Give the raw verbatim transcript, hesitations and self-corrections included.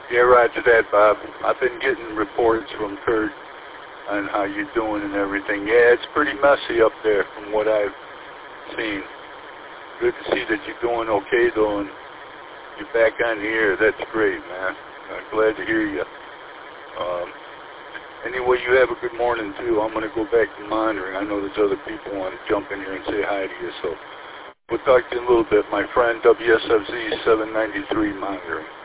Yeah, roger that, Bob. I've been getting reports from Kurt on how you're doing and everything. Yeah, it's pretty messy up there from what I've seen. Good to see that you're doing okay, though, and you're back on the air. That's great, man. I'm glad to hear you. Um, anyway, you have a good morning, too. I'm going to go back to monitoring. I know there's other people who want to jump in here and say hi to you, so we'll talk to you in a little bit. My friend, W S F Z seven ninety-three monitoring.